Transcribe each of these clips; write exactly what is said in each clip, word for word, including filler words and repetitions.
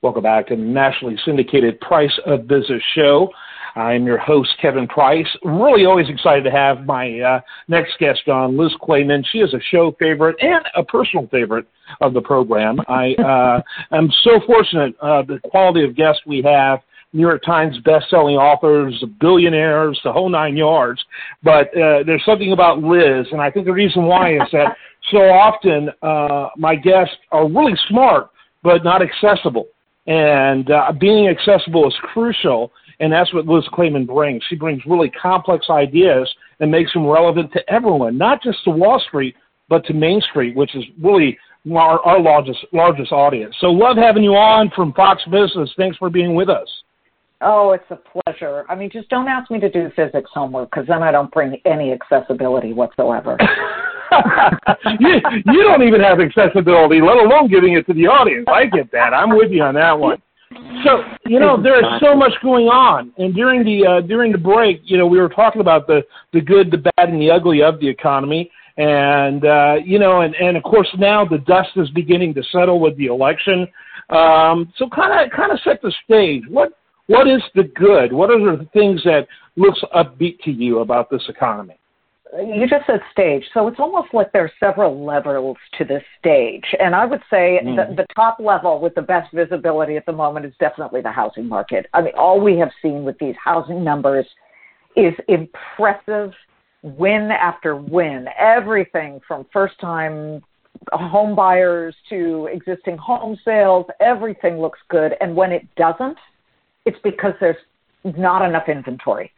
Welcome back to the nationally syndicated Price of Business show. I'm your host, Kevin Price. I'm really always excited to have my uh, next guest on, Liz Claman. She is a show favorite and a personal favorite of the program. I uh, am so fortunate uh, the quality of guests we have. New York Times best-selling authors, billionaires, the whole nine yards. But uh, there's something about Liz, and I think the reason why is that so often uh, my guests are really smart, but not accessible. And uh, being accessible is crucial, and that's what Liz Claman brings. She brings really complex ideas and makes them relevant to everyone, not just to Wall Street, but to Main Street, which is really our, our largest largest audience. So love having you on from Fox Business. Thanks for being with us. Oh, it's a pleasure. I mean, just don't ask me to do physics homework, because then I don't bring any accessibility whatsoever. you, you don't even have accessibility, let alone giving it to the audience. I get that. I'm with you on that one. So, you know, there is so much going on. And during the uh, during the break, you know, we were talking about the, the good, the bad, and the ugly of the economy. And, uh, you know, and, and, of course, now the dust is beginning to settle with the election. Um, so kind of kind of set the stage. What What is the good? What are the things that looks upbeat to you about this economy? You just said stage, so it's almost like there are several levels to this stage. And I would say mm. that the top level with the best visibility at the moment is definitely the housing market. I mean, all we have seen with these housing numbers is impressive win after win. Everything from first-time home buyers to existing home sales, everything looks good. And when it doesn't, it's because there's not enough inventory.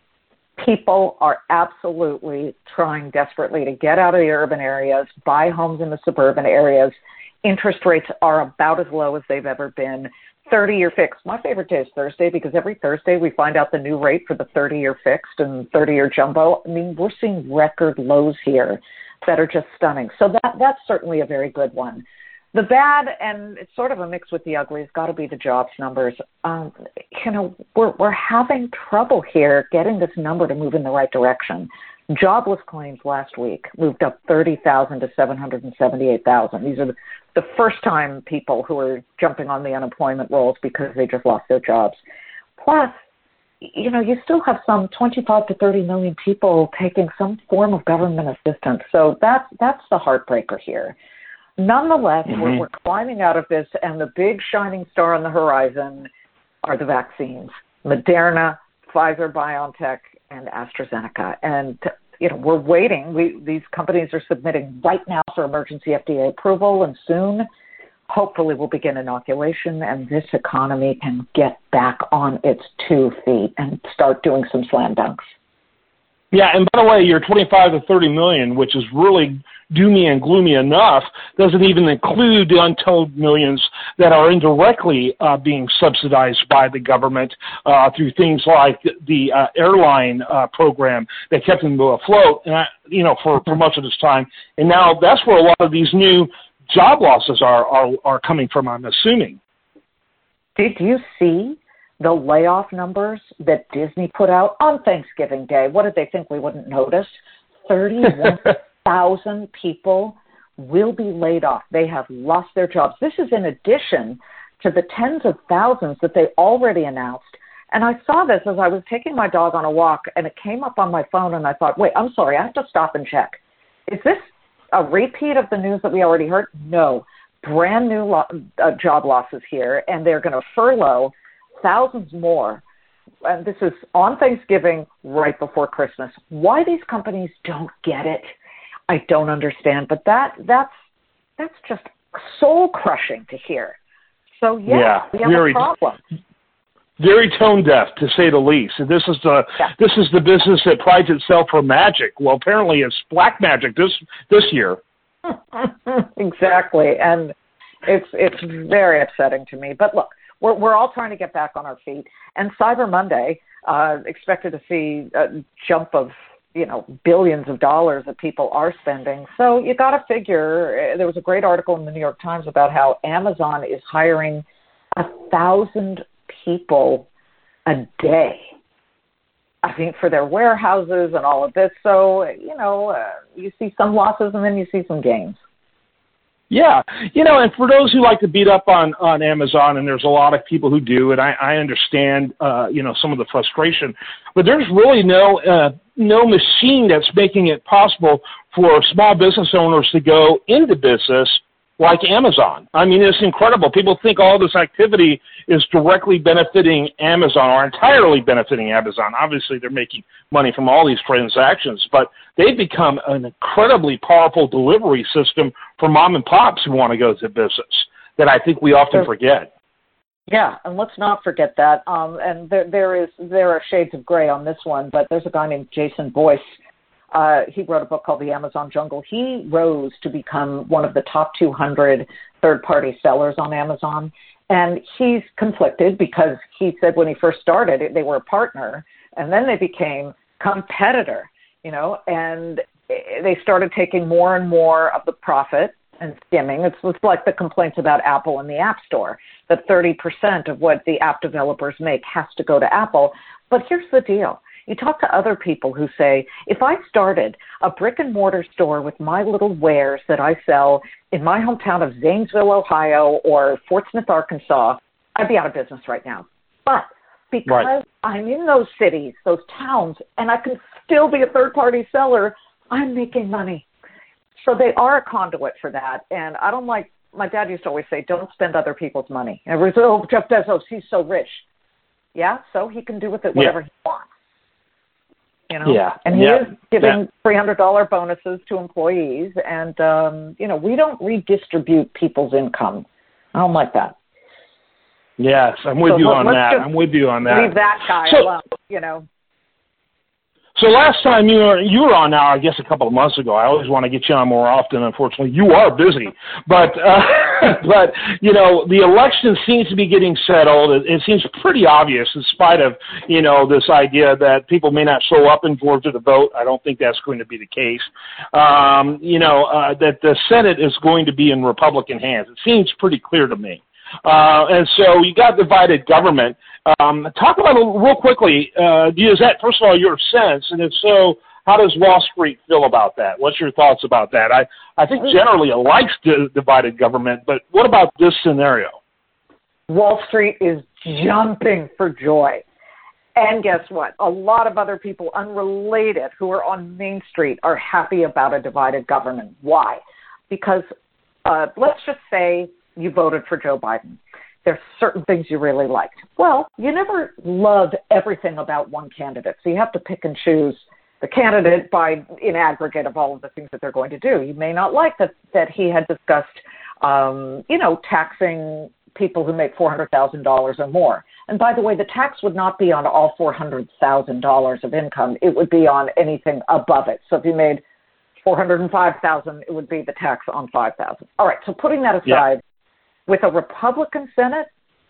People are absolutely trying desperately to get out of the urban areas, buy homes in the suburban areas. Interest rates are about as low as they've ever been. thirty-year fixed. My favorite day is Thursday, because every Thursday we find out the new rate for the thirty-year fixed and thirty-year jumbo. I mean, we're seeing record lows here that are just stunning. So that that's certainly a very good one. The bad, and it's sort of a mix with the ugly, has got to be the jobs numbers. Um, you know, we're we're having trouble here getting this number to move in the right direction. Jobless claims last week moved up thirty thousand to seven hundred seventy-eight thousand. These are the, the first-time people who are jumping on the unemployment rolls because they just lost their jobs. Plus, you know, you still have some twenty-five to thirty million people taking some form of government assistance. So that's that's the heartbreaker here. Nonetheless, mm-hmm. we're, we're climbing out of this, and the big shining star on the horizon are the vaccines: Moderna, Pfizer, BioNTech, and AstraZeneca. And you know, we're waiting. We these companies are submitting right now for emergency F D A approval, and soon, hopefully, we'll begin inoculation, and this economy can get back on its two feet and start doing some slam dunks. Yeah, and by the way, your twenty-five to thirty million, which is really doomy and gloomy enough, doesn't even include the untold millions that are indirectly uh, being subsidized by the government uh, through things like the uh, airline uh, program that kept them afloat, uh, you know, for, for much of this time. And now that's where a lot of these new job losses are are, are coming from, I'm assuming. Did you see the layoff numbers that Disney put out on Thanksgiving Day? What did they think we wouldn't notice? thirty-one thousand people will be laid off. They have lost their jobs. This is in addition to the tens of thousands that they already announced. And I saw this as I was taking my dog on a walk, and it came up on my phone, and I thought, wait, I'm sorry, I have to stop and check. Is this a repeat of the news that we already heard? No. Brand new lo- uh, job losses here, and they're going to furlough thousands more. And this is on Thanksgiving, right before Christmas. Why these companies don't get it, I don't understand. But that that's that's just soul crushing to hear. So yeah, yeah we have very, a problem. Very tone deaf, to say the least. And this is the yeah. this is the business that prides itself for magic. Well, apparently it's black magic this this year. Exactly, and it's it's very upsetting to me. But look, We're, we're all trying to get back on our feet. And Cyber Monday uh, expected to see a jump of, you know, billions of dollars that people are spending. So you got to figure, there was a great article in the New York Times about how Amazon is hiring a thousand people a day, I think, for their warehouses and all of this. So, you know, uh, you see some losses and then you see some gains. Yeah, you know, and for those who like to beat up on, on Amazon, and there's a lot of people who do, and I, I understand, uh, you know, some of the frustration, but there's really no uh, no machine that's making it possible for small business owners to go into business like Amazon. I mean, it's incredible. People think all this activity is directly benefiting Amazon or entirely benefiting Amazon. Obviously, they're making money from all these transactions, but they've become an incredibly powerful delivery system for mom and pops who want to go to business that I think we often forget. Yeah, and let's not forget that. Um, and there, there is there are shades of gray on this one, but there's a guy named Jason Boyce. Uh, he wrote a book called The Amazon Jungle. He rose to become one of the top two hundred third-party sellers on Amazon. And he's conflicted because he said when he first started, they were a partner, and then they became competitor, you know, and they started taking more and more of the profit and skimming. It's, it's like the complaints about Apple and the App Store, that thirty percent of what the app developers make has to go to Apple. But here's the deal. You talk to other people who say, if I started a brick and mortar store with my little wares that I sell in my hometown of Zanesville, Ohio, or Fort Smith, Arkansas, I'd be out of business right now. But because right. I'm in those cities, those towns, and I can still be a third-party seller, I'm making money. So they are a conduit for that. And I don't like, my dad used to always say, don't spend other people's money. And everyone's, oh, Jeff Bezos, he's so rich. Yeah, so he can do with it whatever yeah. he wants. You know, yeah. and he yeah. is giving yeah. three hundred dollars bonuses to employees. And, um, you know, we don't redistribute people's income. I don't like that. Yes, I'm with so you let, on that. I'm with you on that. Leave that guy so, alone, you know. So last time you were you were on now, I guess a couple of months ago. I always want to get you on more often. Unfortunately, you are busy, but uh, but you know the election seems to be getting settled. It, it seems pretty obvious, in spite of you know this idea that people may not show up in Georgia to vote. I don't think that's going to be the case. Um, you know uh, that the Senate is going to be in Republican hands. It seems pretty clear to me. Uh, and so you got divided government. Um, talk about it real quickly. Uh, is that, first of all, your sense? And if so, how does Wall Street feel about that? What's your thoughts about that? I, I think generally it likes d- divided government, but what about this scenario? Wall Street is jumping for joy. And guess what? A lot of other people unrelated who are on Main Street are happy about a divided government. Why? Because uh, let's just say you voted for Joe Biden. There's certain things you really liked. Well, you never love everything about one candidate, so you have to pick and choose the candidate by in aggregate of all of the things that they're going to do. You may not like that that he had discussed, um, you know, taxing people who make four hundred thousand dollars or more. And by the way, the tax would not be on all four hundred thousand dollars of income. It would be on anything above it. So if you made four hundred five thousand dollars, it would be the tax on five thousand dollars. All right, so putting that aside, yeah. With a Republican Senate,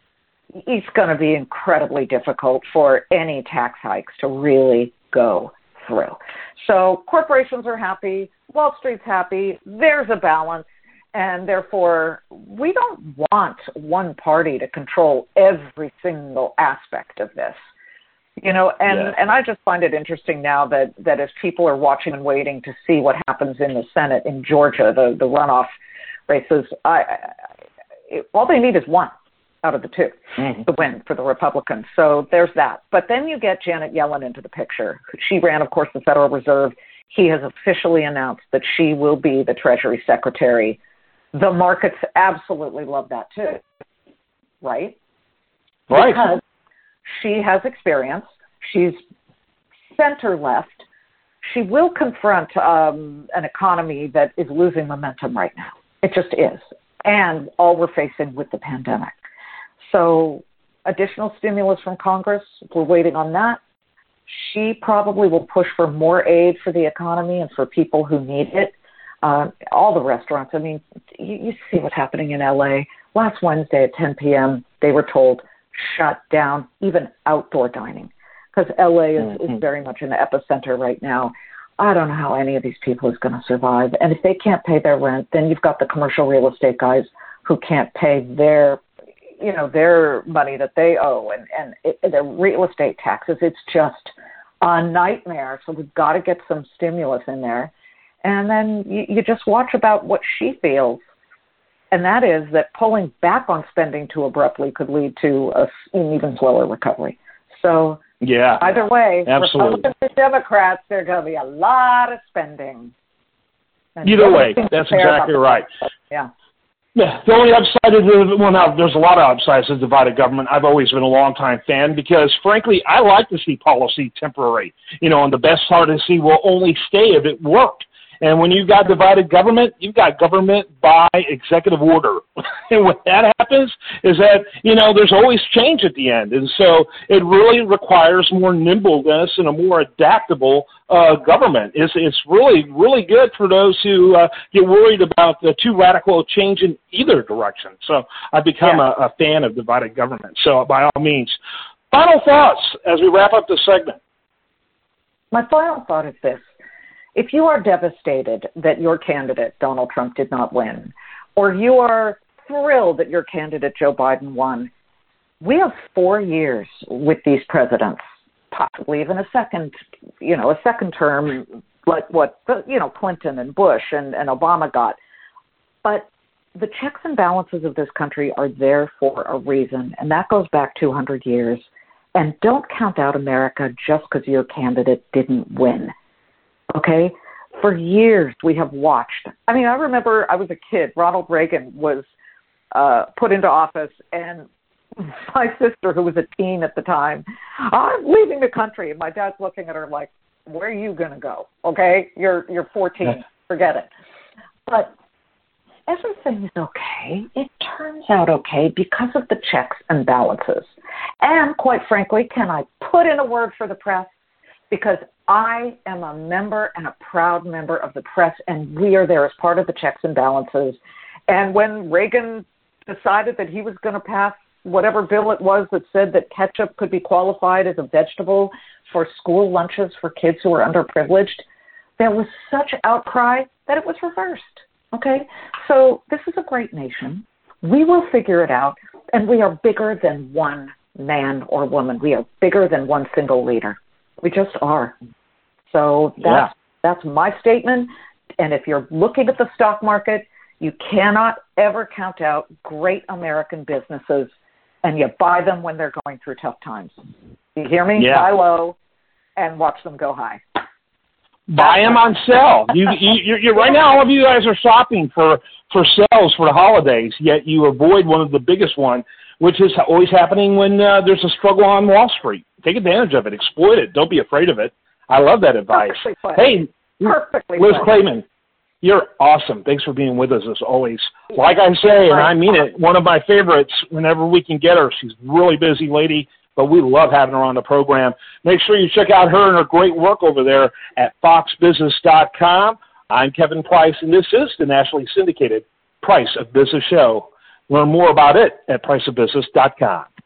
it's going to be incredibly difficult for any tax hikes to really go through. So corporations are happy, Wall Street's happy, there's a balance, and therefore we don't want one party to control every single aspect of this. You know, and, yeah. and I just find it interesting now that, that as people are watching and waiting to see what happens in the Senate in Georgia, the, the runoff races, I, It, all they need is one out of the two mm-hmm. to win for the Republicans. So there's that. But then you get Janet Yellen into the picture. She ran, of course, the Federal Reserve. He has officially announced that she will be the Treasury Secretary. The markets absolutely love that too, right? Right. Because she has experience. She's center-left. She will confront um, an economy that is losing momentum right now. It just is. And all we're facing with the pandemic. So additional stimulus from Congress, we're waiting on that. She probably will push for more aid for the economy and for people who need it. Uh, all the restaurants, I mean, you, you see what's happening in L A. Last Wednesday at ten p.m., they were told shut down even outdoor dining because L A is, mm-hmm. is very much in the epicenter right now. I don't know how any of these people is going to survive. And if they can't pay their rent, then you've got the commercial real estate guys who can't pay their, you know, their money that they owe and, and it, their real estate taxes. It's just a nightmare. So we've got to get some stimulus in there. And then you, you just watch about what she feels and that is that pulling back on spending too abruptly could lead to a, an even slower recovery. So yeah, either way, absolutely. Republicans and Democrats, there's going to be a lot of spending. And either way, that's exactly right. Yeah. Yeah, the only upside is, well, now there's a lot of upsides to divided government. I've always been a long-time fan because, frankly, I like to see policy temporary. You know, and the best part is see will only stay if it worked. And when you've got divided government, you've got government by executive order. And what that happens is that, you know, there's always change at the end. And so it really requires more nimbleness and a more adaptable uh, government. It's, it's really, really good for those who uh, get worried about the too radical change in either direction. So I've become yeah. a, a fan of divided government. So by all means, final thoughts as we wrap up this segment. My final thought is this. If you are devastated that your candidate, Donald Trump, did not win, or you are thrilled that your candidate, Joe Biden, won, we have four years with these presidents, possibly even a second, you know, a second term like what, you know, Clinton and Bush and, and Obama got. But the checks and balances of this country are there for a reason, and that goes back two hundred years. And don't count out America just because your candidate didn't win. Okay, for years we have watched. I mean, I remember I was a kid. Ronald Reagan was uh, put into office, and my sister, who was a teen at the time, I'm leaving the country, and my dad's looking at her like, "Where are you going to go? Okay, you're you're fourteen. Forget it." But everything is okay. It turns out okay because of the checks and balances. And quite frankly, can I put in a word for the press? Because I am a member and a proud member of the press, and we are there as part of the checks and balances. And when Reagan decided that he was going to pass whatever bill it was that said that ketchup could be qualified as a vegetable for school lunches for kids who are underprivileged, there was such outcry that it was reversed. Okay? So this is a great nation. We will figure it out, and we are bigger than one man or woman. We are bigger than one single leader. We just are. So that's, yeah. that's my statement. And if you're looking at the stock market, you cannot ever count out great American businesses, and you buy them when they're going through tough times. You hear me? Yeah. Buy low and watch them go high. Buy them on sale. You, you, you're, right now, all of you guys are shopping for, for sales for the holidays, yet you avoid one of the biggest ones, which is always happening when uh, there's a struggle on Wall Street. Take advantage of it. Exploit it. Don't be afraid of it. I love that advice. Hey, Perfectly Liz Claman, you're awesome. Thanks for being with us as always. Like I say, and I mean it, one of my favorites whenever we can get her. She's a really busy lady, but we love having her on the program. Make sure you check out her and her great work over there at fox business dot com. I'm Kevin Price, and this is the nationally syndicated Price of Business Show. Learn more about it at price of business dot com.